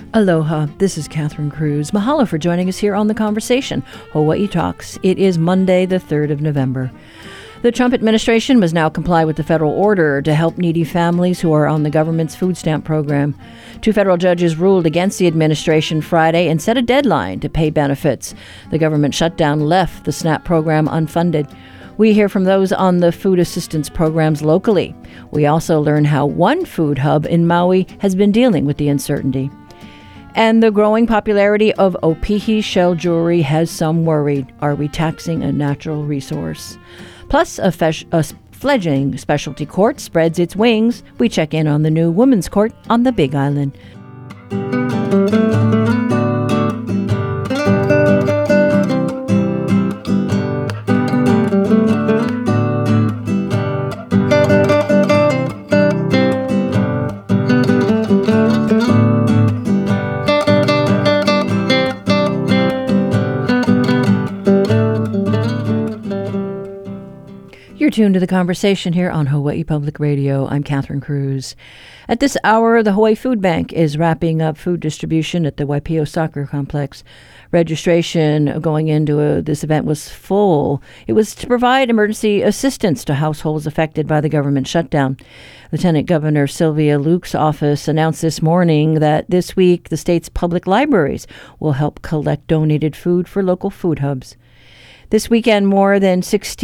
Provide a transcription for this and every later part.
Aloha, this is Catherine Cruz. Mahalo for joining us here on The Conversation, Hawaii Talks. It is Monday, the 3rd of November. The Trump administration must now comply with the federal order to help needy families who are on the government's food stamp program. 2 federal judges ruled against the administration Friday and set a deadline to pay benefits. The government shutdown left the SNAP program unfunded. We hear from those on the food assistance programs locally. We also learn how one food hub in Maui has been dealing with the uncertainty. And the growing popularity of opihi shell jewelry has some worried. Are we taxing a natural resource? Plus, a fledgling specialty court spreads its wings. We check in on the new women's court on the Big Island. You're tuned to The Conversation here on Hawaii Public Radio. I'm Catherine Cruz. At this hour, the Hawaii Food Bank is wrapping up food distribution at the Waipio Soccer Complex. Registration going into this event was full. It was to provide emergency assistance to households affected by the government shutdown. Lieutenant Governor Sylvia Luke's office announced this morning that this week the state's public libraries will help collect donated food for local food hubs. This weekend, more than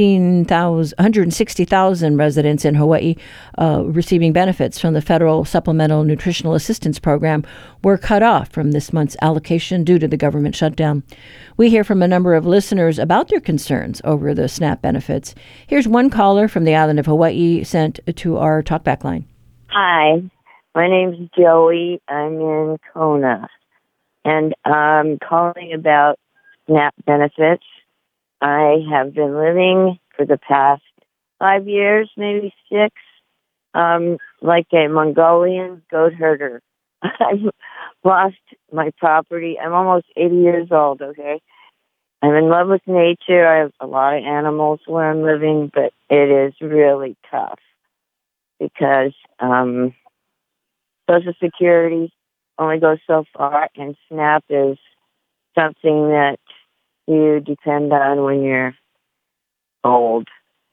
160,000 residents in Hawaii receiving benefits from the Federal Supplemental Nutritional Assistance Program were cut off from this month's allocation due to the government shutdown. We hear from a number of listeners about their concerns over the SNAP benefits. Here's one caller from the island of Hawaii sent to our talkback line. Hi, my name's Joey. I'm in Kona, and I'm calling about SNAP benefits. I have been living for the past 5 years, maybe 6, like a Mongolian goat herder. I've lost my property. I'm almost 80 years old, okay? I'm in love with nature. I have a lot of animals where I'm living, but it is really tough because Social Security only goes so far, and SNAP is something that you depend on when you're old.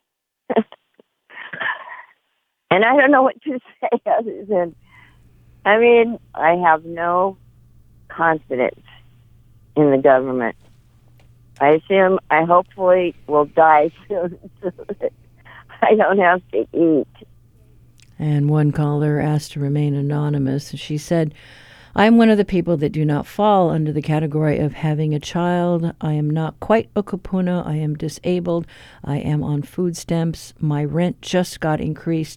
And I don't know what to say other than, I have no confidence in the government. I hopefully will die soon so that I don't have to eat. And one caller asked to remain anonymous. She said, I'm one of the people that do not fall under the category of having a child. I am not quite a kupuna. I am disabled. I am on food stamps. My rent just got increased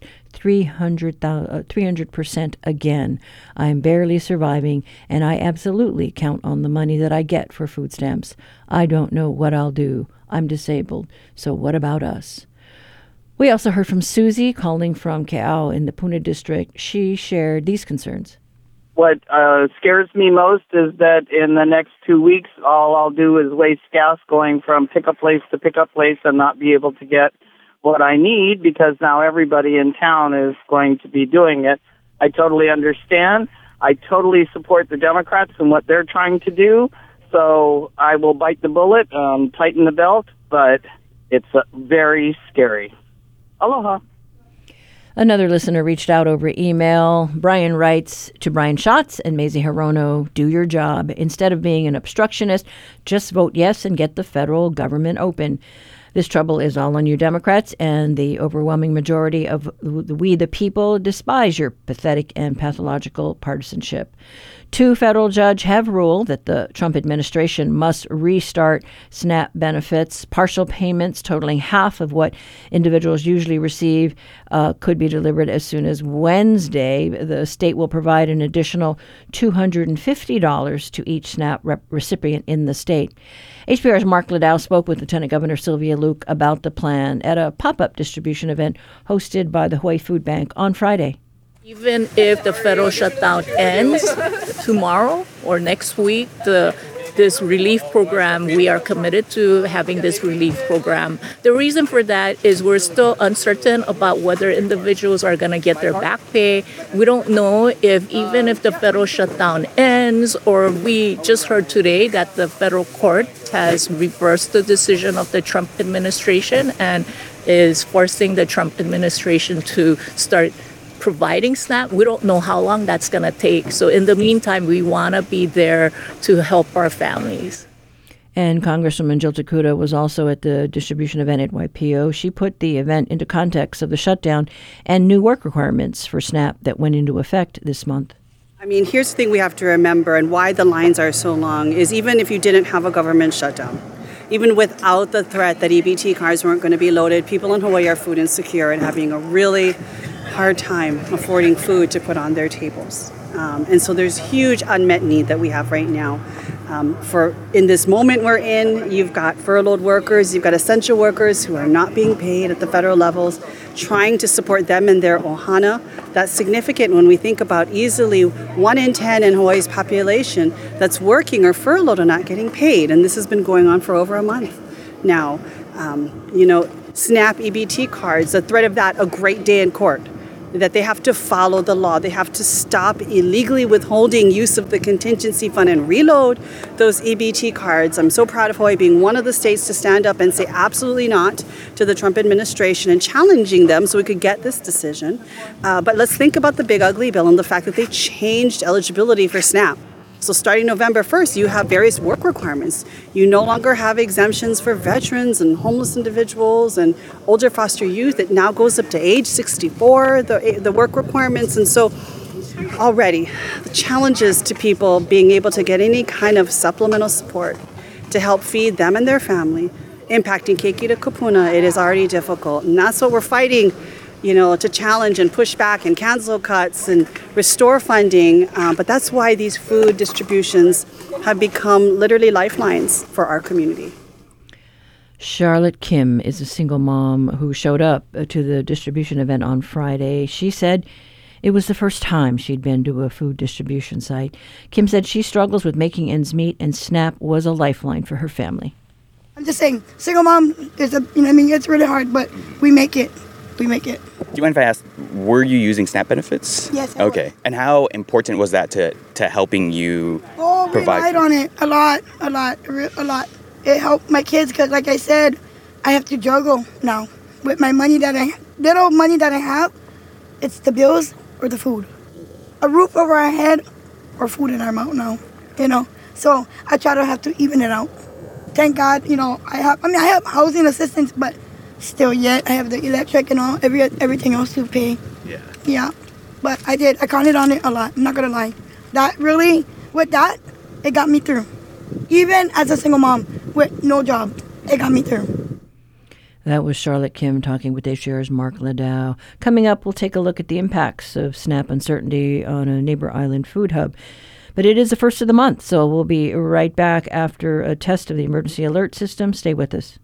300% again. I am barely surviving, and I absolutely count on the money that I get for food stamps. I don't know what I'll do. I'm disabled. So what about us? We also heard from Susie calling from Ke'au in the Puna district. She shared these concerns. What scares me most is that in the next 2 weeks, all I'll do is waste gas going from pickup place to pickup place and not be able to get what I need because now everybody in town is going to be doing it. I totally understand. I totally support the Democrats and what they're trying to do. So I will bite the bullet, tighten the belt, but it's very scary. Aloha. Another listener reached out over email. Brian writes to Brian Schatz and Mazie Hirono, do your job. Instead of being an obstructionist, just vote yes and get the federal government open. This trouble is all on you Democrats, and the overwhelming majority of we the people despise your pathetic and pathological partisanship. 2 federal judges have ruled that the Trump administration must restart SNAP benefits. Partial payments totaling half of what individuals usually receive could be delivered as soon as Wednesday. The state will provide an additional $250 to each SNAP recipient in the state. HPR's Mark Liddell spoke with Lieutenant Governor Sylvia Luke about the plan at a pop-up distribution event hosted by the Hawaii Food Bank on Friday. Even if the federal shutdown ends tomorrow or next week, the this relief program. We are committed to having this relief program. The reason for that is we're still uncertain about whether individuals are going to get their back pay. We don't know if even if the federal shutdown ends, or we just heard today that the federal court has reversed the decision of the Trump administration and is forcing the Trump administration to start providing SNAP. We don't know how long that's going to take. So in the meantime, we want to be there to help our families. And Congresswoman Jill Takuda was also at the distribution event at YPO. She put the event into context of the shutdown and new work requirements for SNAP that went into effect this month. I mean, here's the thing we have to remember, and why the lines are so long, is even if you didn't have a government shutdown, even without the threat that EBT cards weren't going to be loaded, people in Hawaii are food insecure and having a really hard time affording food to put on their tables. And so there's huge unmet need that we have right now. For in this moment we're in, you've got furloughed workers, you've got essential workers who are not being paid at the federal levels, trying to support them in their ohana. That's significant when we think about easily 1 in 10 in Hawaii's population that's working or furloughed or not getting paid. And this has been going on for over a month now. SNAP EBT cards, the threat of that, a great day in court. That they have to follow the law. They have to stop illegally withholding use of the contingency fund and reload those EBT cards. I'm so proud of Hawaii being one of the states to stand up and say absolutely not to the Trump administration and challenging them so we could get this decision. But let's think about the big ugly bill and the fact that they changed eligibility for SNAP. So starting November 1st, you have various work requirements. You no longer have exemptions for veterans and homeless individuals and older foster youth. It now goes up to age 64, the work requirements. And so already the challenges to people being able to get any kind of supplemental support to help feed them and their family, impacting Keiki to Kupuna, it is already difficult. And that's what we're fighting, to challenge and push back and cancel cuts and restore funding. But that's why these food distributions have become literally lifelines for our community. Charlotte Kim is a single mom who showed up to the distribution event on Friday. She said it was the first time she'd been to a food distribution site. Kim said she struggles with making ends meet, and SNAP was a lifeline for her family. I'm just saying, single mom, it's really hard, but we make it. We make it. Do you mind if I ask, were you using SNAP benefits? Yes. Okay. And how important was that to helping you provide? Relied on it a lot. It helped my kids because, like I said, I have to juggle now with my little money that I have. It's the bills or the food, a roof over our head, or food in our mouth now. So I try to have to even it out. Thank God, I have housing assistance, but still yet I have the electric and all everything else to pay. Yeah. But I counted on it a lot. I'm not gonna lie. With that, it got me through. Even as a single mom with no job, it got me through. That was Charlotte Kim talking with HR's Mark Ladau. Coming up, we'll take a look at the impacts of SNAP uncertainty on a neighbor island food hub. But it is the first of the month, so we'll be right back after a test of the emergency alert system. Stay with us.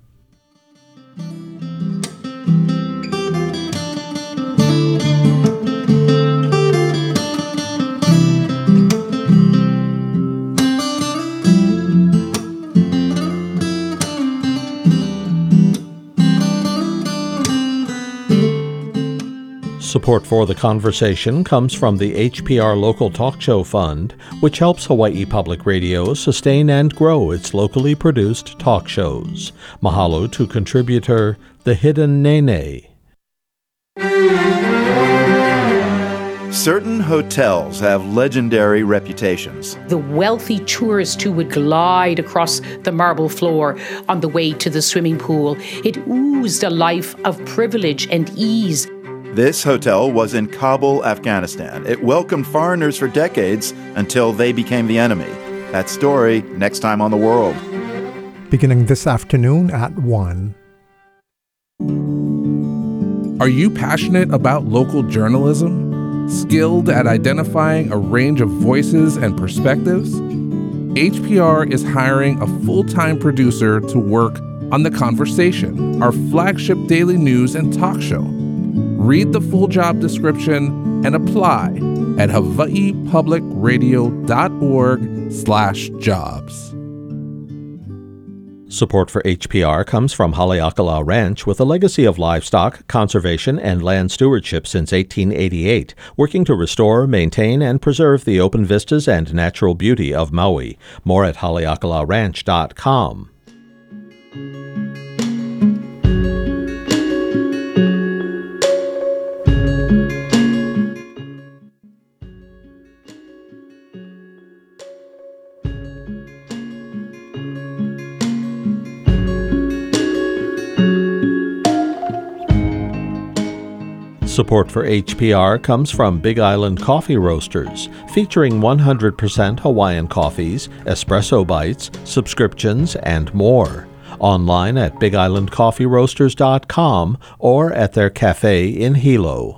Support for the conversation comes from the HPR Local Talk Show Fund, which helps Hawaii Public Radio sustain and grow its locally produced talk shows. Mahalo to contributor The Hidden Nene. Certain hotels have legendary reputations. The wealthy tourist who would glide across the marble floor on the way to the swimming pool. It oozed a life of privilege and ease. This hotel was in Kabul, Afghanistan. It welcomed foreigners for decades until they became the enemy. That story next time on The World. Beginning this afternoon at 1. Are you passionate about local journalism? Skilled at identifying a range of voices and perspectives? HPR is hiring a full-time producer to work on The Conversation, our flagship daily news and talk show. Read the full job description, and apply at hawaiipublicradio.org/jobs. Support for HPR comes from Haleakala Ranch, with a legacy of livestock, conservation, and land stewardship since 1888, working to restore, maintain, and preserve the open vistas and natural beauty of Maui. More at haleakalaranch.com. Support for HPR comes from Big Island Coffee Roasters, featuring 100% Hawaiian coffees, espresso bites, subscriptions, and more. Online at bigislandcoffeeroasters.com or at their cafe in Hilo.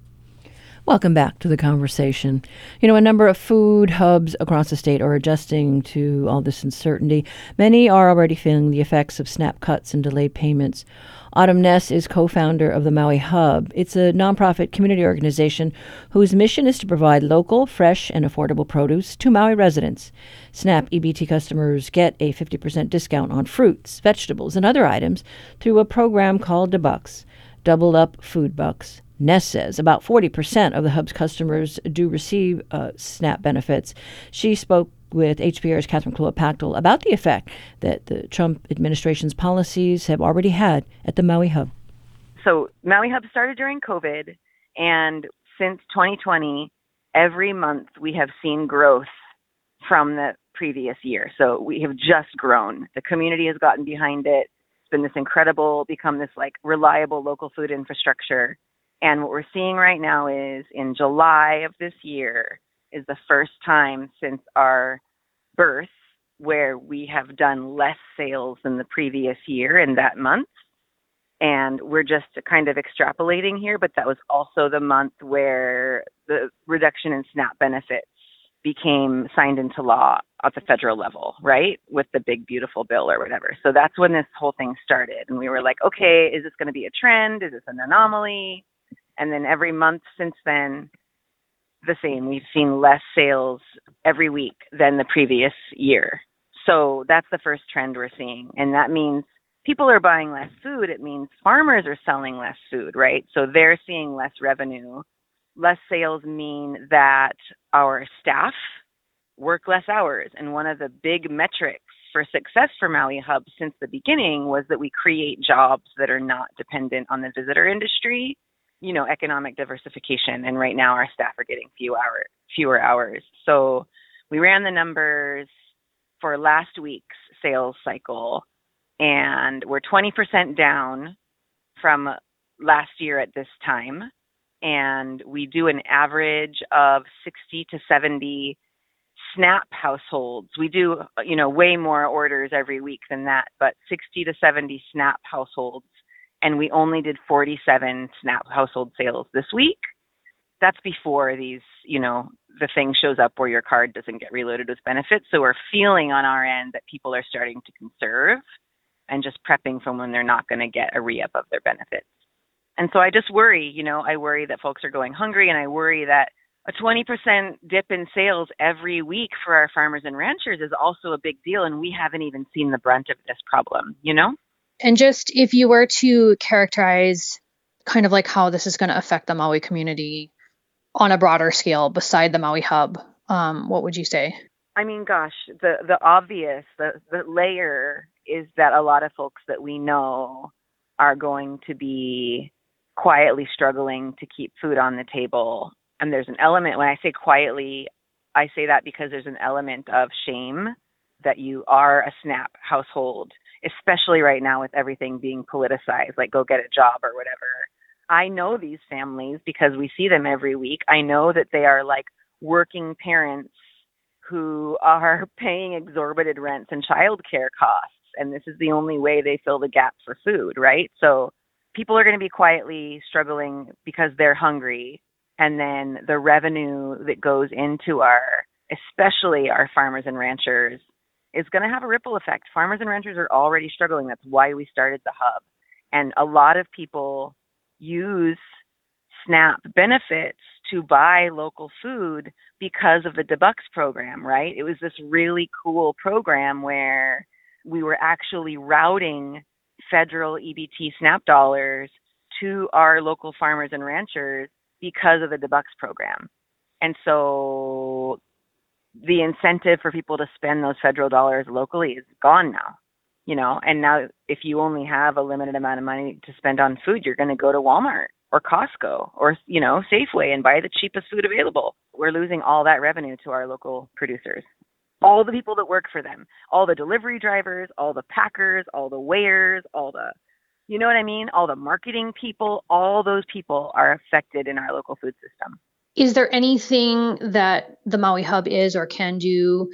Welcome back to the conversation. You know, a number of food hubs across the state are adjusting to all this uncertainty. Many are already feeling the effects of SNAP cuts and delayed payments. Autumn Ness is co-founder of the Maui Hub. It's a nonprofit community organization whose mission is to provide local, fresh, and affordable produce to Maui residents. SNAP EBT customers get a 50% discount on fruits, vegetables, and other items through a program called DeBucks, Double Up Food Bucks. Ness says about 40% of the Hub's customers do receive SNAP benefits. She spoke with HPR's Catherine Kloa-Pactel about the effect that the Trump administration's policies have already had at the Maui Hub. So Maui Hub started during COVID, and since 2020, every month we have seen growth from the previous year. So we have just grown. The community has gotten behind it. It's been this incredible, become this like reliable local food infrastructure. And what we're seeing right now is in July of this year is the first time since our birth where we have done less sales than the previous year in that month. And we're just kind of extrapolating here, but that was also the month where the reduction in SNAP benefits became signed into law at the federal level, right? With the big, beautiful bill or whatever. So that's when this whole thing started. And we were like, okay, is this going to be a trend? Is this an anomaly? And then every month since then, the same. We've seen less sales every week than the previous year. So that's the first trend we're seeing. And that means people are buying less food. It means farmers are selling less food, right? So they're seeing less revenue. Less sales mean that our staff work less hours. And one of the big metrics for success for Maui Hub since the beginning was that we create jobs that are not dependent on the visitor industry. You know, economic diversification. And right now our staff are getting fewer hours. So we ran the numbers for last week's sales cycle, and we're 20% down from last year at this time. And we do an average of 60 to 70 SNAP households. We do, you know, way more orders every week than that, but 60 to 70 SNAP households. And we only did 47 SNAP household sales this week. That's before these, you know, the thing shows up where your card doesn't get reloaded with benefits. So we're feeling on our end that people are starting to conserve and just prepping for when they're not going to get a re-up of their benefits. And so I just worry, you know, I worry that folks are going hungry, and I worry that a 20% dip in sales every week for our farmers and ranchers is also a big deal. And we haven't even seen the brunt of this problem, you know? And just if you were to characterize kind of like how this is going to affect the Maui community on a broader scale beside the Maui Hub, what would you say? I mean, gosh, the obvious, the layer is that a lot of folks that we know are going to be quietly struggling to keep food on the table. And there's an element, when I say quietly, I say that because there's an element of shame that you are a SNAP household, especially right now with everything being politicized, like go get a job or whatever. I know these families because we see them every week. I know that they are like working parents who are paying exorbitant rents and childcare costs. And this is the only way they fill the gap for food, right? So people are going to be quietly struggling because they're hungry. And then the revenue that goes into especially our farmers and ranchers, is going to have a ripple effect. Farmers and ranchers are already struggling. That's why we started the Hub. And a lot of people use SNAP benefits to buy local food because of the Debucks program, right? It was this really cool program where we were actually routing federal EBT SNAP dollars to our local farmers and ranchers because of the Debucks program. And so the incentive for people to spend those federal dollars locally is gone now, and now if you only have a limited amount of money to spend on food, you're going to go to Walmart or Costco or, Safeway and buy the cheapest food available. We're losing all that revenue to our local producers. All the people that work for them, all the delivery drivers, all the packers, all the weighers, all the, all the marketing people, all those people are affected in our local food system. Is there anything that the Maui Hub is or can do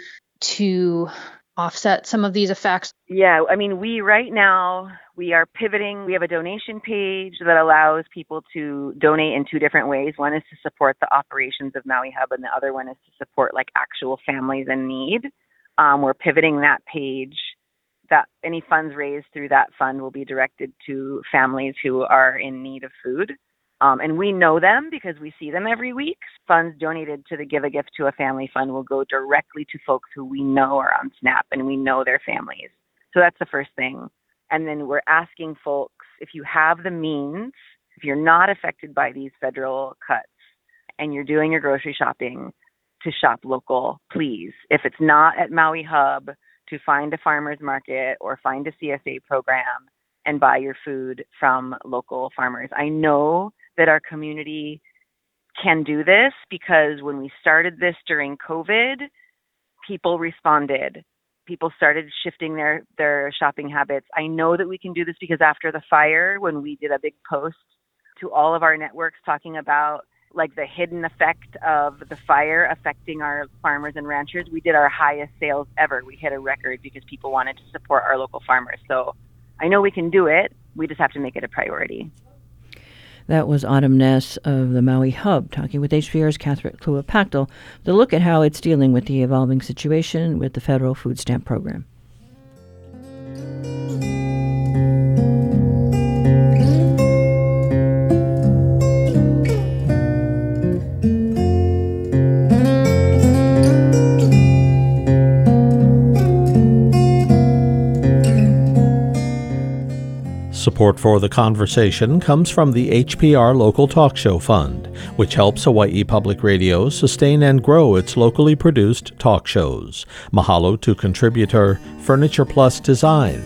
to offset some of these effects? Yeah, right now we are pivoting. We have a donation page that allows people to donate in two different ways. One is to support the operations of Maui Hub, and the other one is to support actual families in need. We're pivoting that page. That any funds raised through that fund will be directed to families who are in need of food. And we know them because we see them every week. Funds donated to the Give a Gift to a Family Fund will go directly to folks who we know are on SNAP and we know their families. So that's the first thing. And then we're asking folks, if you have the means, if you're not affected by these federal cuts and you're doing your grocery shopping, to shop local, please. If it's not at Maui Hub, to find a farmer's market or find a CSA program and buy your food from local farmers. I know that our community can do this because when we started this during COVID, people responded. People started shifting their shopping habits. I know that we can do this because after the fire, when we did a big post to all of our networks talking about the hidden effect of the fire affecting our farmers and ranchers, we did our highest sales ever. We hit a record because people wanted to support our local farmers. So I know we can do it. We just have to make it a priority. That was Autumn Ness of the Maui Hub talking with HPR's Catherine Klua-Pachtel to look at how it's dealing with the evolving situation with the federal food stamp program. Support for the conversation comes from the HPR Local Talk Show Fund, which helps Hawaii Public Radio sustain and grow its locally produced talk shows. Mahalo to contributor Furniture Plus Design.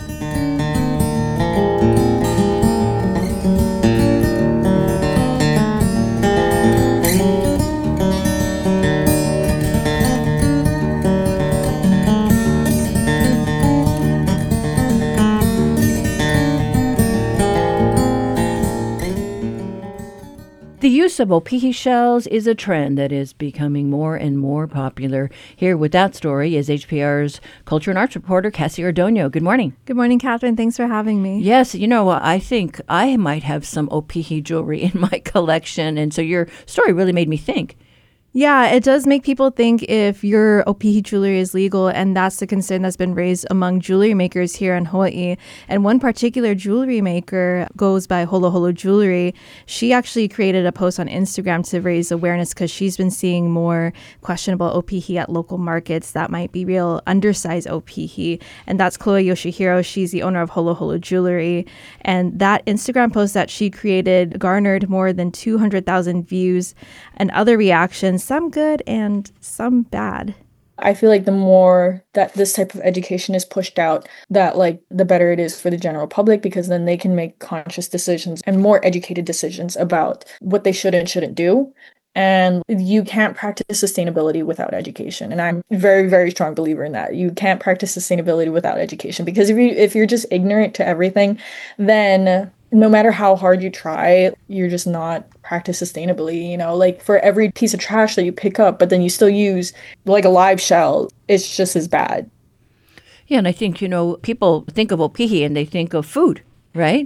The use of opihi shells is a trend that is becoming more and more popular. Here with that story is HPR's Culture and Arts reporter, Cassie Ordonio. Good morning. Good morning, Catherine. Thanks for having me. Yes, I think I might have some opihi jewelry in my collection, and so your story really made me think. Yeah, it does make people think if your opihi jewelry is legal, and that's the concern that's been raised among jewelry makers here in Hawaii. And one particular jewelry maker goes by Holo Holo Jewelry. She actually created a post on Instagram to raise awareness because she's been seeing more questionable opihi at local markets that might be real undersized opihi. And that's Chloe Yoshihiro. She's the owner of Holo Holo Jewelry. And that Instagram post that she created garnered more than 200,000 views and other reactions, some good and some bad. I feel like the more that this type of education is pushed out, that the better it is for the general public, because then they can make conscious decisions and more educated decisions about what they should and shouldn't do. And you can't practice sustainability without education. And I'm a very, very strong believer in that. You can't practice sustainability without education, because if you're just ignorant to everything, then no matter how hard you try, you're just not practice sustainably. For every piece of trash that you pick up, but then you still use a live shell, it's just as bad. Yeah, and I think, people think of opihi and they think of food, right?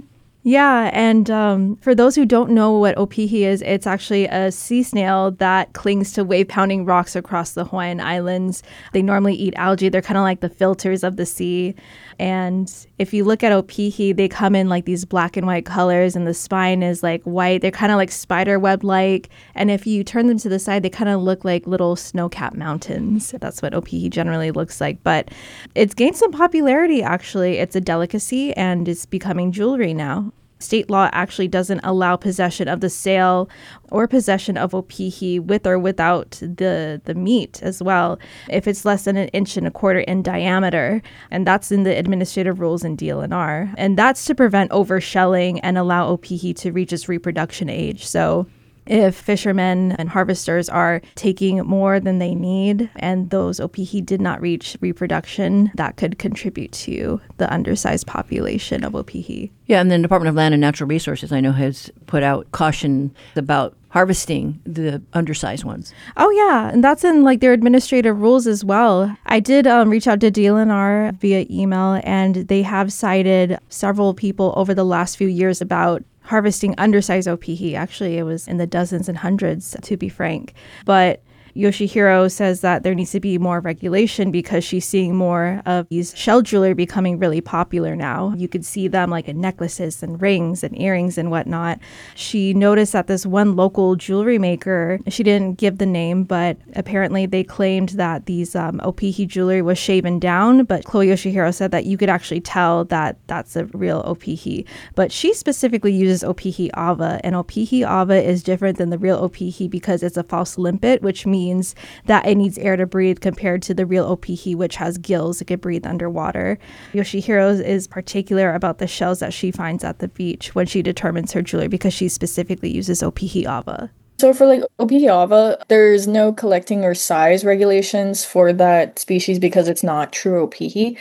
Yeah, and for those who don't know what opihi is, it's actually a sea snail that clings to wave-pounding rocks across the Hawaiian Islands. They normally eat algae. They're kind of like the filters of the sea. And if you look at opihi, they come in like these black and white colors, and the spine is like white. They're kind of like spider web-like. And if you turn them to the side, they kind of look like little snow-capped mountains. That's what opihi generally looks like. But it's gained some popularity, actually. It's a delicacy, and it's becoming jewelry now. State law actually doesn't allow possession of the sale or possession of opihi with or without the meat as well, if it's less than 1.25 inches in diameter. And that's in the administrative rules in DLNR. And that's to prevent overshelling and allow opihi to reach its reproduction age. So if fishermen and harvesters are taking more than they need and those opihi did not reach reproduction, that could contribute to the undersized population of opihi. Yeah, and the Department of Land and Natural Resources, I know, has put out caution about harvesting the undersized ones. Oh, yeah. And that's in like their administrative rules as well. I did reach out to DLNR via email, and they have cited several people over the last few years about harvesting undersized opihi. Actually, it was in the dozens and hundreds, to be frank. But Yoshihiro says that there needs to be more regulation because she's seeing more of these shell jewelry becoming really popular now. You could see them like in necklaces and rings and earrings and whatnot. She noticed that this one local jewelry maker, she didn't give the name, but apparently they claimed that these opihi jewelry was shaven down. But Chloe Yoshihiro said that you could actually tell that that's a real opihi. But she specifically uses opihi ava, and opihi ava is different than the real opihi because it's a false limpet, which means that it needs air to breathe compared to the real opihi, which has gills. It can breathe underwater. Yoshihiro is particular about the shells that she finds at the beach when she determines her jewelry because she specifically uses opihi ava. So for like opihi ava, there's no collecting or size regulations for that species because it's not true opihi.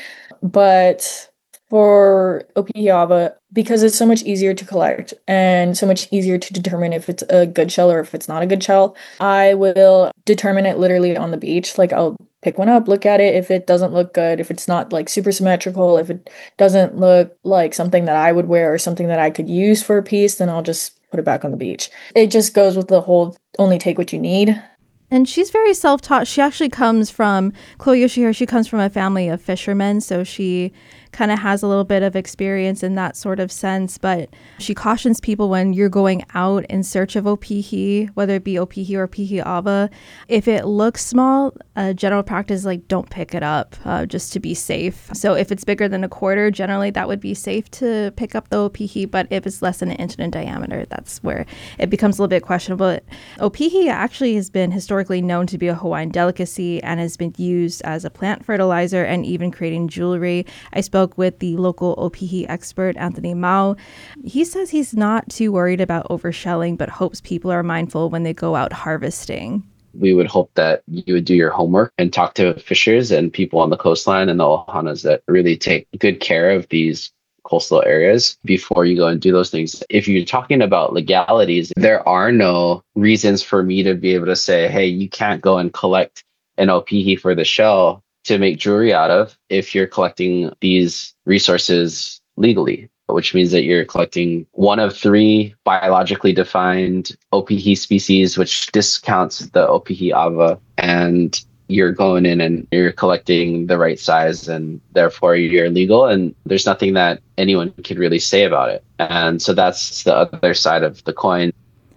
But for opihi ava, because it's so much easier to collect and so much easier to determine if it's a good shell or if it's not a good shell, I will determine it literally on the beach. Like I'll pick one up, look at it. If it doesn't look good, if it's not like super symmetrical, if it doesn't look like something that I would wear or something that I could use for a piece, then I'll just put it back on the beach. It just goes with the whole only take what you need. And she's very self-taught. She actually comes from, Chloe Yoshihiro, she comes from a family of fishermen, so she kind of has a little bit of experience in that sort of sense. But she cautions people when you're going out in search of opihi, whether it be opihi or opihi ava, if it looks small, general practice is like don't pick it up just to be safe. So if it's bigger than 1/4, generally that would be safe to pick up the opihi. But if it's less than 1 inch in diameter, that's where it becomes a little bit questionable. Opihi actually has been historically known to be a Hawaiian delicacy and has been used as a plant fertilizer and even creating jewelry. I spoke with the local opihi expert, Anthony Mao. He says he's not too worried about overshelling, but hopes people are mindful when they go out harvesting. We would hope that you would do your homework and talk to fishers and people on the coastline and the ohanas that really take good care of these coastal areas before you go and do those things. If you're talking about legalities, there are no reasons for me to be able to say, hey, you can't go and collect an opihi for the shell to make jewelry out of if you're collecting these resources legally, which means that you're collecting one of 3 biologically defined opihi species, which discounts the opihi ava, and you're going in and you're collecting the right size, and therefore you're legal, and there's nothing that anyone could really say about it. And so that's the other side of the coin.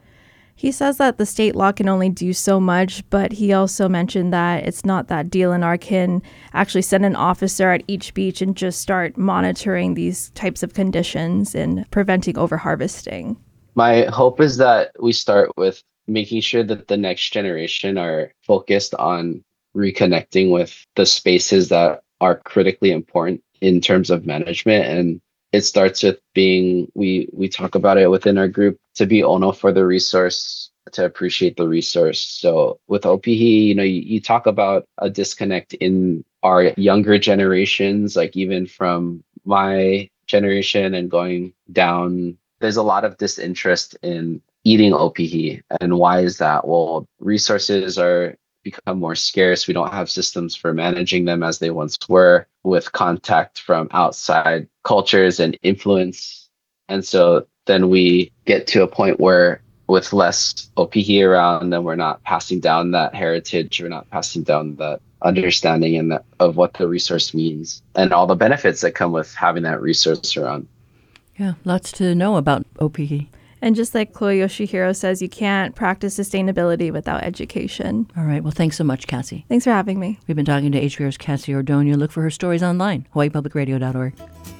He says that the state law can only do so much, but he also mentioned that it's not that DLNR can actually send an officer at each beach and just start monitoring these types of conditions and preventing overharvesting. My hope is that we start with making sure that the next generation are focused on reconnecting with the spaces that are critically important in terms of management. And it starts with being, we talk about it within our group, to be ono for the resource, to appreciate the resource. So with opihi, you talk about a disconnect in our younger generations, like even from my generation and going down, there's a lot of disinterest in eating opihi. And why is that? Well, resources are become more scarce. We don't have systems for managing them as they once were, with contact from outside cultures and influence. And so then we get to a point where with less Opihi around, then we're not passing down that heritage, we're not passing down that understanding and of what the resource means and all the benefits that come with having that resource around. Yeah, lots to know about Opihi. And just like Chloe Yoshihiro says, you can't practice sustainability without education. All right. Well, thanks so much, Cassie. Thanks for having me. We've been talking to HPR's Cassie Ordonia. Look for her stories online, hawaiipublicradio.org.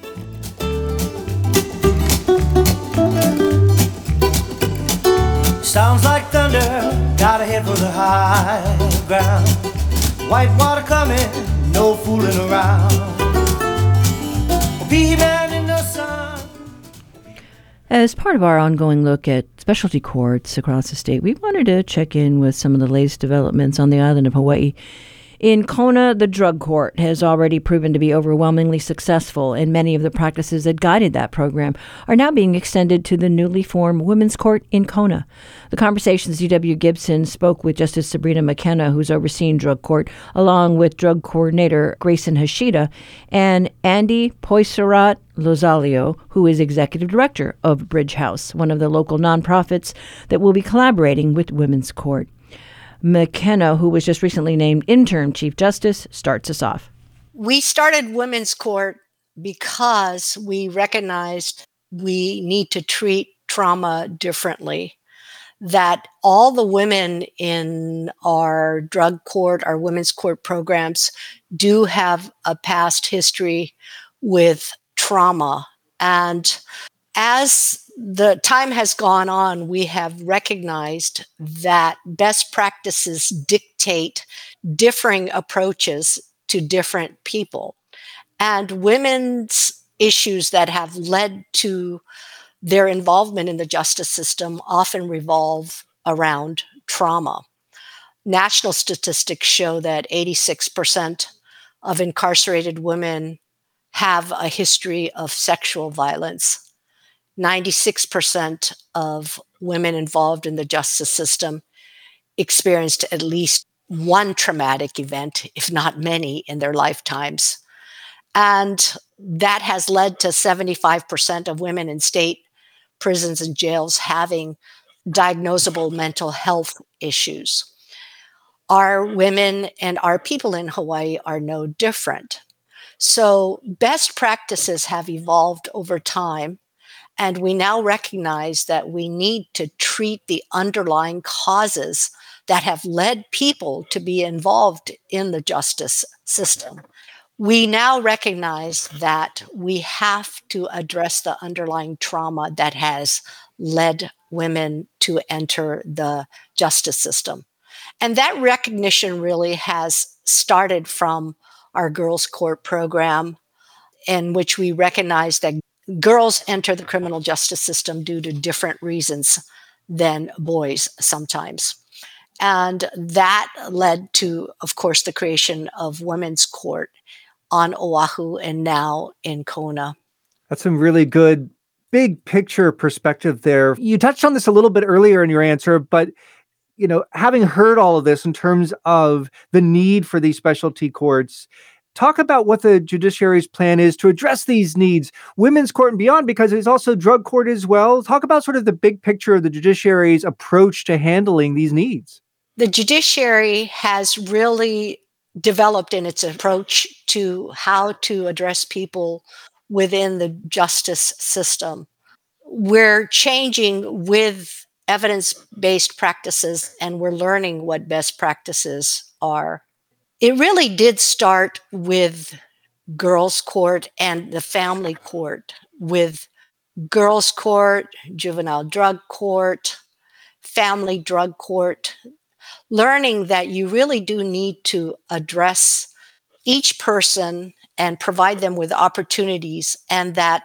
Sounds like thunder, gotta head for the high ground. White water coming, no fooling around. Be man in the sun. As part of our ongoing look at specialty courts across the state, we wanted to check in with some of the latest developments on the island of Hawaii. In Kona, the drug court has already proven to be overwhelmingly successful, and many of the practices that guided that program are now being extended to the newly formed Women's Court in Kona. The Conversation's D.W. Gibson spoke with Justice Sabrina McKenna, who's overseeing drug court, along with drug coordinator Grayson Hashida, and Andy Poisarat Lozalio, who is executive director of Bridge House, one of the local nonprofits that will be collaborating with Women's Court. McKenna, who was just recently named interim Chief Justice, starts us off. We started Women's Court because we recognized we need to treat trauma differently, that all the women in our drug court, our women's court programs do have a past history with trauma. And as the time has gone on, we have recognized that best practices dictate differing approaches to different people. And women's issues that have led to their involvement in the justice system often revolve around trauma. National statistics show that 86% of incarcerated women have a history of sexual violence. 96% of women involved in the justice system experienced at least one traumatic event, if not many, in their lifetimes. And that has led to 75% of women in state prisons and jails having diagnosable mental health issues. Our women and our people in Hawaii are no different. So best practices have evolved over time. And we now recognize that we need to treat the underlying causes that have led people to be involved in the justice system. We now recognize that we have to address the underlying trauma that has led women to enter the justice system. And that recognition really has started from our Girls Court program, in which we recognize that girls enter the criminal justice system due to different reasons than boys sometimes. And that led to, of course, the creation of Women's Court on Oahu and now in Kona. That's some really good big picture perspective there. You touched on this a little bit earlier in your answer, but having heard all of this in terms of the need for these specialty courts, talk about what the judiciary's plan is to address these needs, women's court and beyond, because it's also drug court as well. Talk about sort of the big picture of the judiciary's approach to handling these needs. The judiciary has really developed in its approach to how to address people within the justice system. We're changing with evidence-based practices, and we're learning what best practices are. It really did start with girls' court and the family court, with girls' court, juvenile drug court, family drug court, learning that you really do need to address each person and provide them with opportunities, and that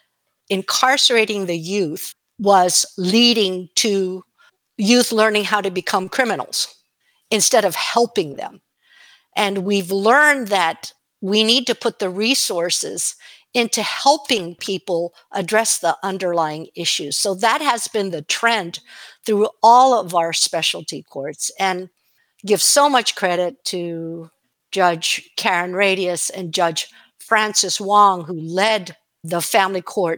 incarcerating the youth was leading to youth learning how to become criminals instead of helping them. And we've learned that we need to put the resources into helping people address the underlying issues. So that has been the trend through all of our specialty courts, and give so much credit to Judge Karen Radius and Judge Francis Wong, who led the family court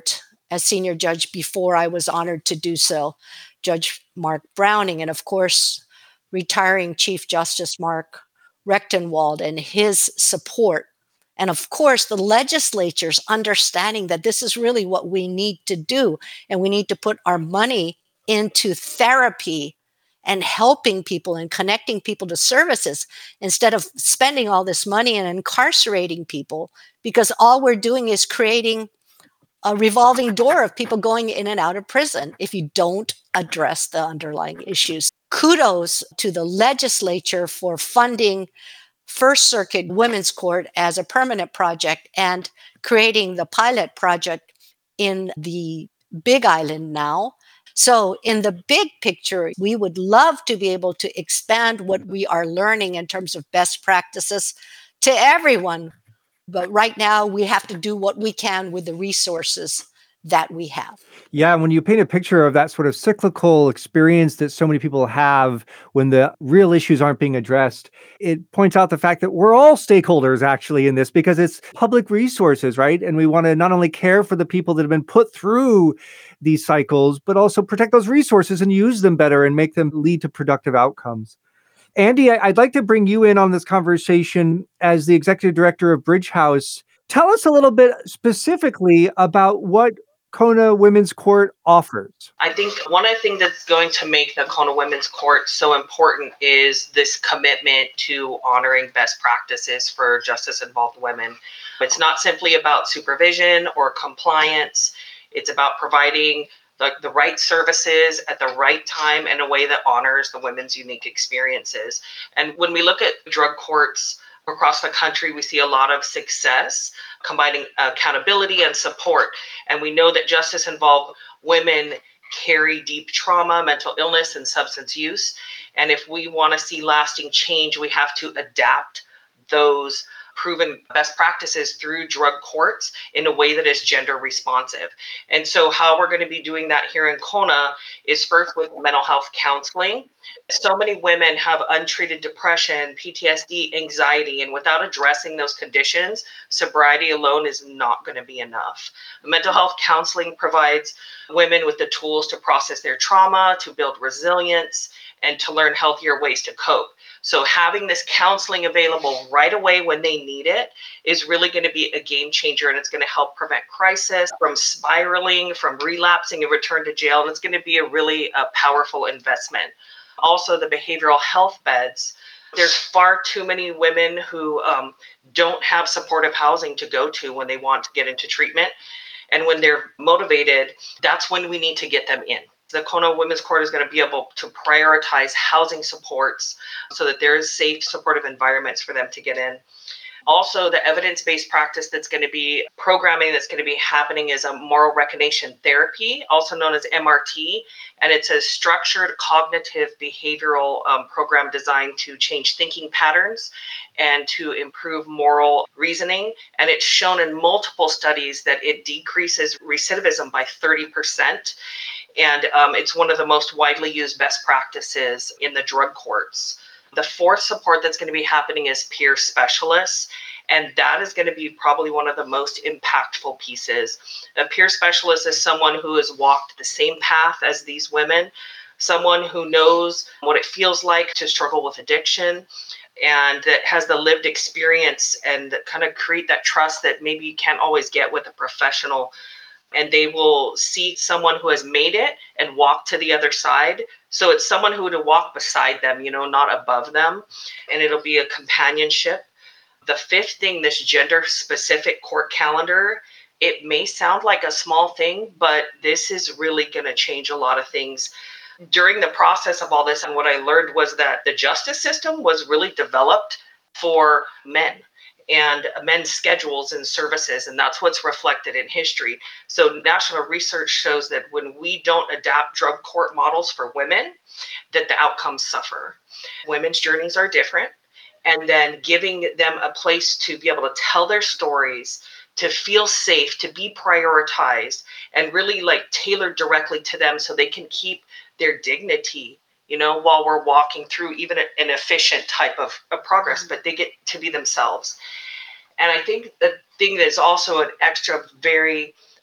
as senior judge before I was honored to do so, Judge Mark Browning, and of course, retiring Chief Justice Mark Rechtenwald and his support. And of course, the legislature's understanding that this is really what we need to do. And we need to put our money into therapy and helping people and connecting people to services instead of spending all this money and incarcerating people, because all we're doing is creating a revolving door of people going in and out of prison if you don't address the underlying issues. Kudos to the legislature for funding First Circuit Women's Court as a permanent project and creating the pilot project in the Big Island now. So in the big picture, we would love to be able to expand what we are learning in terms of best practices to everyone. But right now, we have to do what we can with the resources that we have. Yeah, when you paint a picture of that sort of cyclical experience that so many people have when the real issues aren't being addressed, it points out the fact that we're all stakeholders actually in this, because it's public resources, right? And we want to not only care for the people that have been put through these cycles, but also protect those resources and use them better and make them lead to productive outcomes. Andy, I'd like to bring you in on this conversation as the executive director of Bridge House. Tell us a little bit specifically about what Kona Women's Court offers. I think one of the things that's going to make the Kona Women's Court so important is this commitment to honoring best practices for justice-involved women. It's not simply about supervision or compliance. It's about providing the right services at the right time in a way that honors the women's unique experiences. And when we look at drug courts across the country, we see a lot of success combining accountability and support. And we know that justice-involved women carry deep trauma, mental illness, and substance use. And if we want to see lasting change, we have to adapt those proven best practices through drug courts in a way that is gender responsive. And so how we're going to be doing that here in Kona is first with mental health counseling. So many women have untreated depression, PTSD, anxiety, and without addressing those conditions, sobriety alone is not going to be enough. Mental health counseling provides women with the tools to process their trauma, to build resilience, and to learn healthier ways to cope. So having this counseling available right away when they need it is really going to be a game changer, and it's going to help prevent crisis from spiraling, from relapsing and return to jail. And it's going to be a really powerful investment. Also, the behavioral health beds. There's far too many women who don't have supportive housing to go to when they want to get into treatment. And when they're motivated, that's when we need to get them in. The Kona Women's Court is going to be able to prioritize housing supports so that there is safe, supportive environments for them to get in. Also, the evidence-based practice that's going to be programming that's going to be happening is a moral recognition therapy, also known as MRT. And it's a structured cognitive behavioral program designed to change thinking patterns and to improve moral reasoning. And it's shown in multiple studies that it decreases recidivism by 30%. And it's one of the most widely used best practices in the drug courts. The fourth support that's going to be happening is peer specialists. And that is going to be probably one of the most impactful pieces. A peer specialist is someone who has walked the same path as these women, someone who knows what it feels like to struggle with addiction, and that has the lived experience and kind of create that trust that maybe you can't always get with a professional. And they will see someone who has made it and walk to the other side. So it's someone who would walk beside them, not above them. And it'll be a companionship. The fifth thing, this gender-specific court calendar, it may sound like a small thing, but this is really going to change a lot of things. During the process of all this, and what I learned was that the justice system was really developed for men and men's schedules and services, and that's what's reflected in history. So national research shows that when we don't adapt drug court models for women, that the outcomes suffer. Women's journeys are different, and then giving them a place to be able to tell their stories, to feel safe, to be prioritized, and really tailored directly to them so they can keep their dignity, while we're walking through even an efficient type of progress, but they get to be themselves. And I think the thing that is also an extra very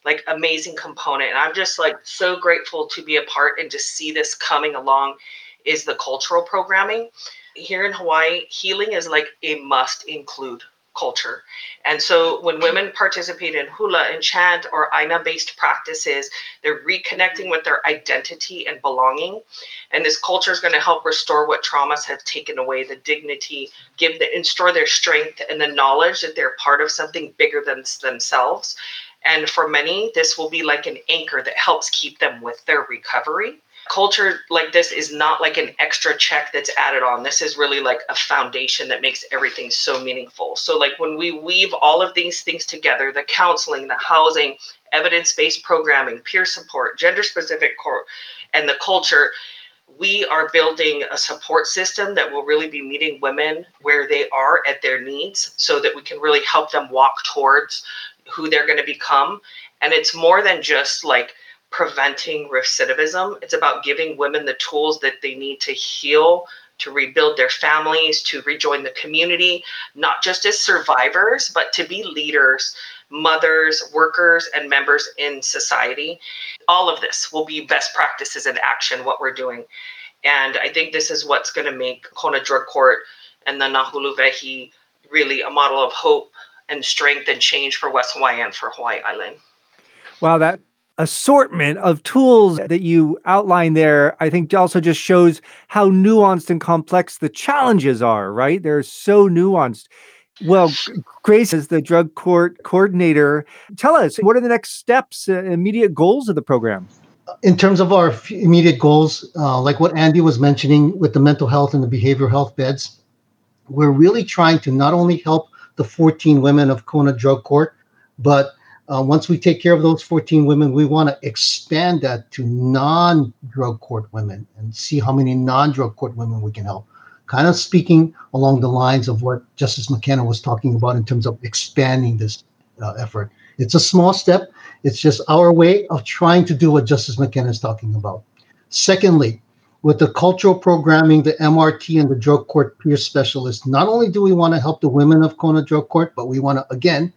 like amazing component. And I'm just like so grateful to be a part and to see this coming along is the cultural programming. Here in Hawaii, healing is like a must include culture. And so when women participate in hula and chant or Aina-based practices, they're reconnecting with their identity and belonging. And this culture is going to help restore what traumas have taken away, the dignity, restore their strength and the knowledge that they're part of something bigger than themselves. And for many, this will be like an anchor that helps keep them with their recovery. Culture like this is not like an extra check that's added on. This is really like a foundation that makes everything so meaningful. So like when we weave all of these things together, the counseling, the housing, evidence-based programming, peer support, gender-specific core, and the culture, we are building a support system that will really be meeting women where they are at their needs so that we can really help them walk towards who they're going to become. And it's more than just like preventing recidivism. It's about giving women the tools that they need to heal, to rebuild their families, to rejoin the community, not just as survivors, but to be leaders, mothers, workers, and members in society. All of this will be best practices in action, what we're doing. And I think this is what's going to make Kona Drug Court and the Nahuluvehi really a model of hope and strength and change for West Hawaii and for Hawaii Island. Wow, that assortment of tools that you outline there, I think also just shows how nuanced and complex the challenges are, right? They're so nuanced. Well, Grace, as the drug court coordinator, tell us, what are the next steps, immediate goals of the program? In terms of our immediate goals, like what Andy was mentioning with the mental health and the behavioral health beds, we're really trying to not only help the 14 women of Kona Drug Court, but once we take care of those 14 women, we want to expand that to non-drug court women and see how many non-drug court women we can help. Kind of speaking along the lines of what Justice McKenna was talking about in terms of expanding this effort. It's a small step. It's just our way of trying to do what Justice McKenna is talking about. Secondly, with the cultural programming, the MRT, and the drug court peer specialists, not only do we want to help the women of Kona Drug Court, but we want to, again,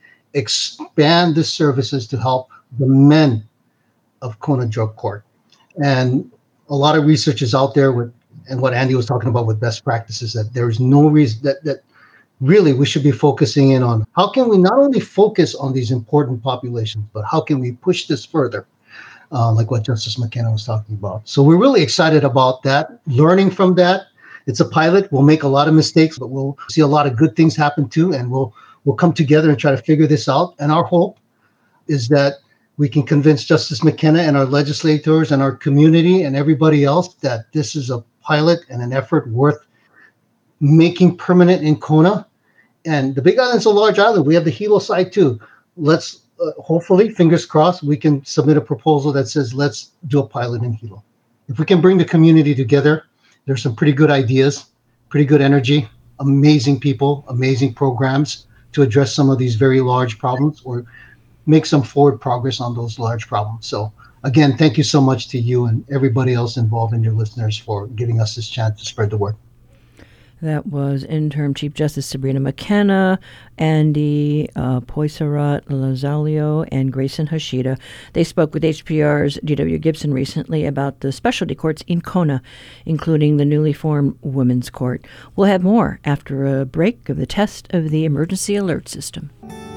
expand the services to help the men of Kona Drug Court. And a lot of research is out there with, and what Andy was talking about with best practices, that there is no reason that really we should be focusing in on how can we not only focus on these important populations, but how can we push this further, like what Justice McKenna was talking about. So we're really excited about that, learning from that. It's a pilot. We'll make a lot of mistakes, but we'll see a lot of good things happen too, and we'll come together and try to figure this out. And our hope is that we can convince Justice McKenna and our legislators and our community and everybody else that this is a pilot and an effort worth making permanent in Kona. And the Big Island's a large island. We have the Hilo side too. Let's hopefully, fingers crossed, we can submit a proposal that says, let's do a pilot in Hilo. If we can bring the community together, there's some pretty good ideas, pretty good energy, amazing people, amazing programs to address some of these very large problems or make some forward progress on those large problems. So again, thank you so much to you and everybody else involved and your listeners for giving us this chance to spread the word. That was Interim Chief Justice Sabrina McKenna, Andy Poisarat Lazalio, and Grayson Hashida. They spoke with HPR's D.W. Gibson recently about the specialty courts in Kona, including the newly formed Women's Court. We'll have more after a break of the test of the emergency alert system.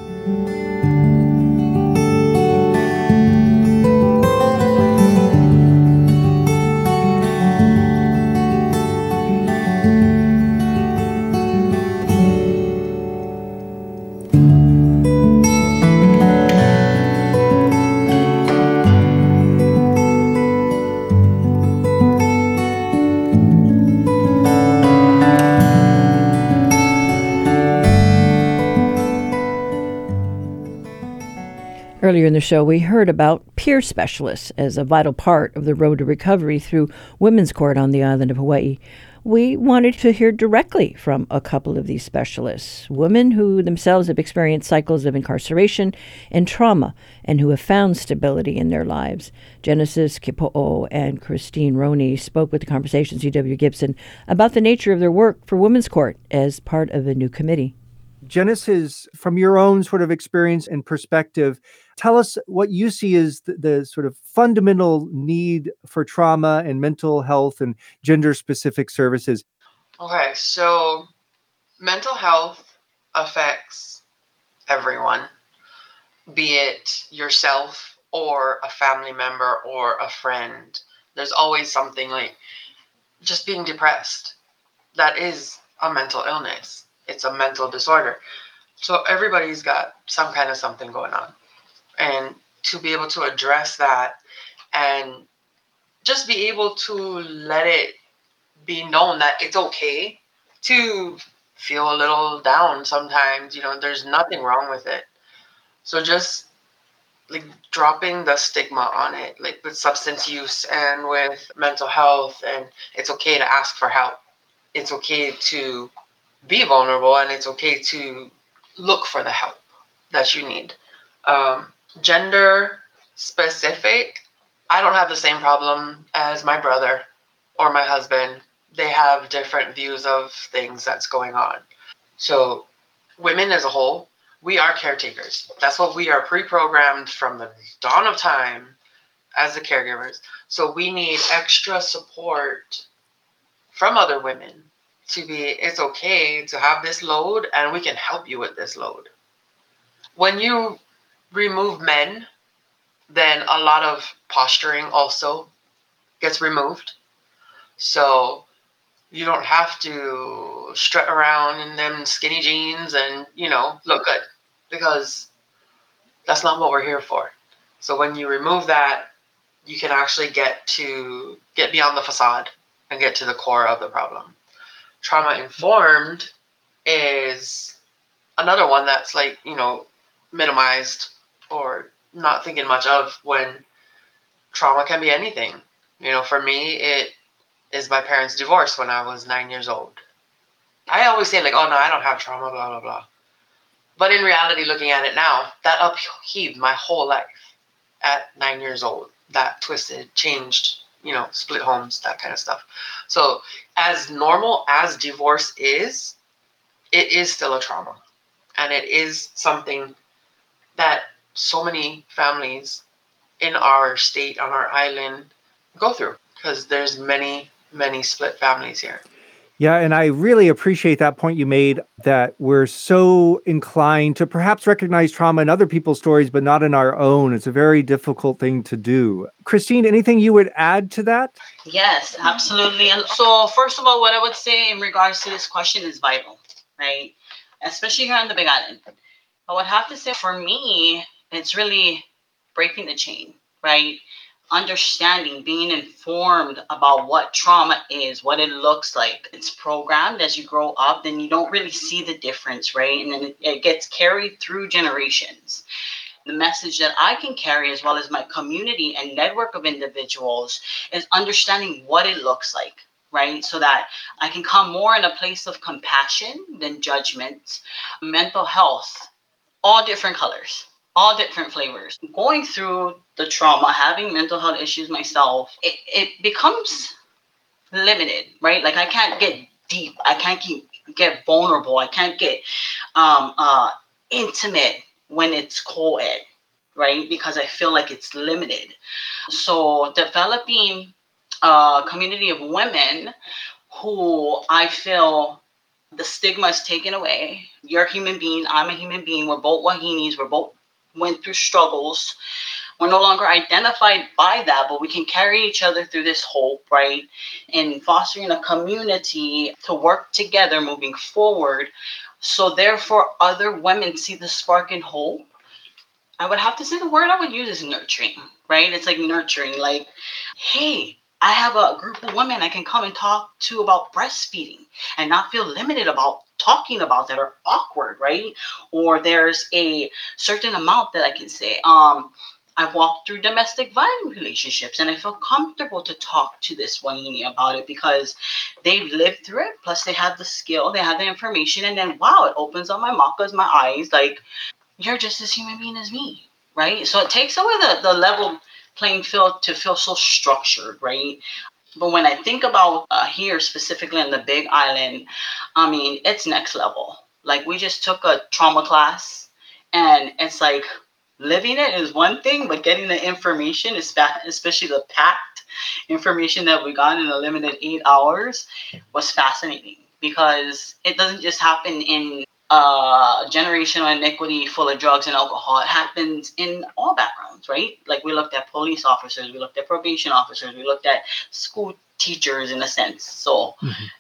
Earlier in the show, we heard about peer specialists as a vital part of the road to recovery through Women's Court on the island of Hawaii. We wanted to hear directly from a couple of these specialists, women who themselves have experienced cycles of incarceration and trauma and who have found stability in their lives. Genesis Kipo'o and Christine Roney spoke with the Conversations UW Gibson about the nature of their work for Women's Court as part of a new committee. Genesis, from your own sort of experience and perspective, tell us what you see as the sort of fundamental need for trauma and mental health and gender-specific services. Okay, so mental health affects everyone, be it yourself or a family member or a friend. There's always something like just being depressed. That is a mental illness. It's a mental disorder. So everybody's got some kind of something going on. And to be able to address that and just be able to let it be known that it's okay to feel a little down sometimes, there's nothing wrong with it. So just like dropping the stigma on it, like with substance use and with mental health, and it's okay to ask for help. It's okay to be vulnerable, and it's okay to look for the help that you need. Gender specific, I don't have the same problem as my brother or my husband. They have different views of things that's going on. So women as a whole, we are caretakers. That's what we are pre-programmed from the dawn of time as the caregivers. So we need extra support from other women to be, it's okay to have this load and we can help you with this load. When you remove men, then a lot of posturing also gets removed. So you don't have to strut around in them skinny jeans and, look good, because that's not what we're here for. So when you remove that, you can actually get beyond the facade and get to the core of the problem. Trauma informed is another one that's minimized or not thinking much of, when trauma can be anything. For me, it is my parents' divorce when I was 9 years old. I always say oh no, I don't have trauma, blah, blah, blah. But in reality, looking at it now, that upheaved my whole life at 9 years old. That twisted, changed, split homes, that kind of stuff. So as normal as divorce is, it is still a trauma. And it is something that so many families in our state, on our island, go through, because there's many split families here. Yeah, and I really appreciate that point you made, that we're so inclined to perhaps recognize trauma in other people's stories, but not in our own. It's a very difficult thing to do. Christine, anything you would add to that? Yes, absolutely. And so first of all, what I would say in regards to this question is vital, right? Especially here on the Big Island. I would have to say, for me, it's really breaking the chain, right? Understanding, being informed about what trauma is, what it looks like. It's programmed as you grow up, then you don't really see the difference, right? And then it gets carried through generations. The message that I can carry, as well as my community and network of individuals, is understanding what it looks like, right? So that I can come more in a place of compassion than judgment. Mental health, all different colors, all different flavors. Going through the trauma, having mental health issues myself, it becomes limited, right? Like I can't get deep. I can't get vulnerable. I can't get intimate when it's co-ed, right? Because I feel like it's limited. So developing a community of women who I feel the stigma is taken away. You're a human being. I'm a human being. We're both Wahinis. We're both went through struggles. We're no longer identified by that, but we can carry each other through this hope, right? And fostering a community to work together moving forward. So therefore, other women see the spark and hope. I would have to say the word I would use is nurturing, right? It's like nurturing, like, hey, I have a group of women I can come and talk to about breastfeeding and not feel limited about talking about that or awkward, right? Or there's a certain amount that I can say. I've walked through domestic violence relationships and I feel comfortable to talk to this Wahine about it because they've lived through it. Plus they have the skill, they have the information, and then wow, it opens up my makas, my eyes, like you're just as human being as me, right? So it takes away the level playing field to feel so structured, right? But when I think about here specifically on the Big Island, I mean, it's next level. Like, we just took a trauma class, and it's like living it is one thing, but getting the information, especially the packed information that we got in a limited 8 hours, was fascinating, because it doesn't just happen in generational inequity full of drugs and alcohol. It happens in all backgrounds, right? Like, we looked at police officers, we looked at probation officers, we looked at school teachers in a sense. So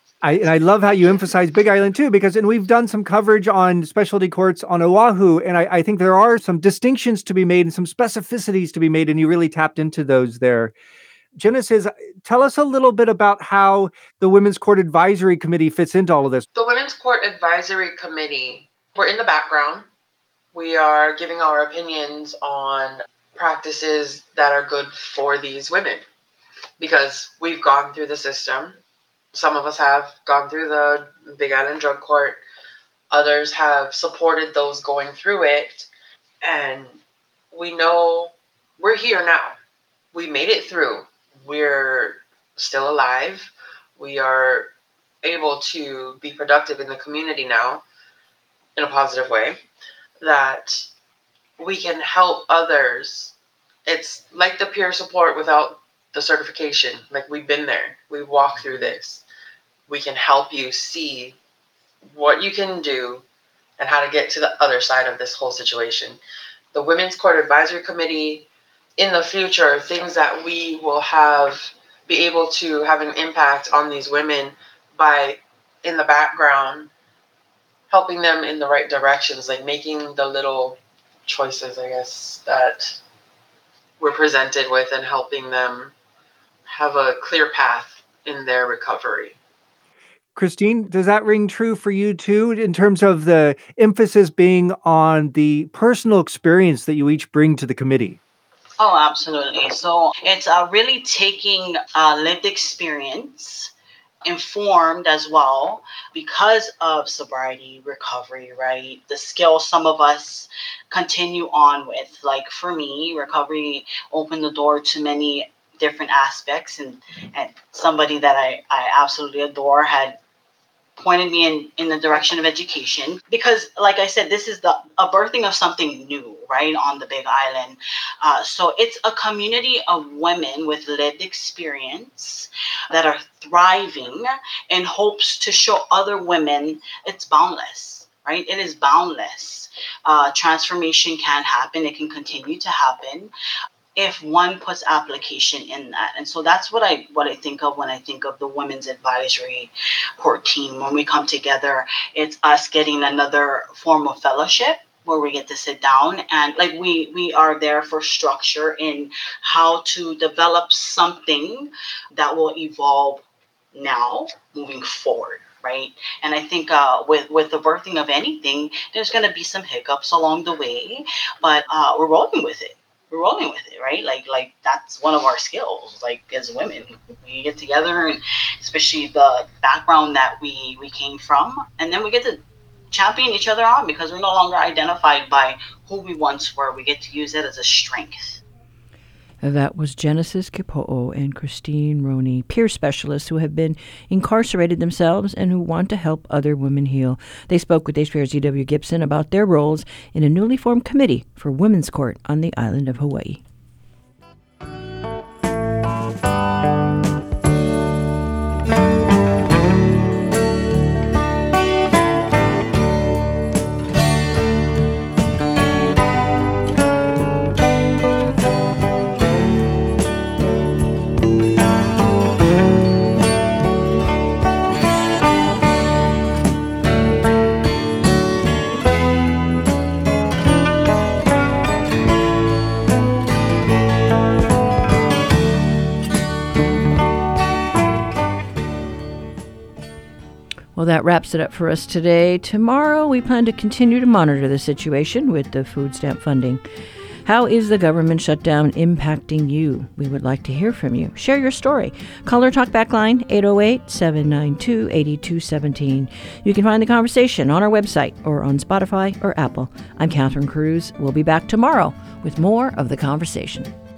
I love how you emphasize Big Island too, because and we've done some coverage on specialty courts on Oahu, and I think there are some distinctions to be made and some specificities to be made, and you really tapped into those there. Genesis, tell us a little bit about how the Women's Court Advisory Committee fits into all of this. The Women's Court Advisory Committee, we're in the background. We are giving our opinions on practices that are good for these women, because we've gone through the system. Some of us have gone through the Big Island Drug Court. Others have supported those going through it. And we know we're here now. We made it through. We're still alive. We are able to be productive in the community now in a positive way, that we can help others. It's like the peer support without the certification. Like, we've been there. We've walked through this. We can help you see what you can do and how to get to the other side of this whole situation. The Women's Court Advisory Committee, in the future, things that we will be able to have an impact on these women by, in the background, helping them in the right directions, like making the little choices, I guess, that we're presented with, and helping them have a clear path in their recovery. Christine, does that ring true for you too, in terms of the emphasis being on the personal experience that you each bring to the committee? Oh, absolutely. So it's really taking lived experience, informed as well, because of sobriety, recovery, right? The skills some of us continue on with. Like, for me, recovery opened the door to many different aspects, and somebody that I absolutely adore had pointed me in the direction of education, because, like I said, this is a birthing of something new, right, on the Big Island. So it's a community of women with lived experience that are thriving in hopes to show other women it's boundless, right? It is boundless. Transformation can happen. It can continue to happen if one puts application in that. And so that's what I think of when I think of the Women's Advisory Court team. When we come together, it's us getting another form of fellowship where we get to sit down, and like we are there for structure in how to develop something that will evolve now moving forward. Right. And I think with the birthing of anything, there's going to be some hiccups along the way, but we're rolling with it. Right? Like that's one of our skills, like, as women. We get together, and especially the background that we came from, and then we get to champion each other on, because we're no longer identified by who we once were. We get to use it as a strength. That was Genesis Kipo'o and Christine Roney, peer specialists who have been incarcerated themselves and who want to help other women heal. They spoke with HPR's E.W. Gibson about their roles in a newly formed committee for Women's Court on the island of Hawaii. Well, that wraps it up for us today. Tomorrow, we plan to continue to monitor the situation with the food stamp funding. How is the government shutdown impacting you? We would like to hear from you. Share your story. Call our talkback line, 808-792-8217. You can find the conversation on our website or on Spotify or Apple. I'm Catherine Cruz. We'll be back tomorrow with more of the conversation.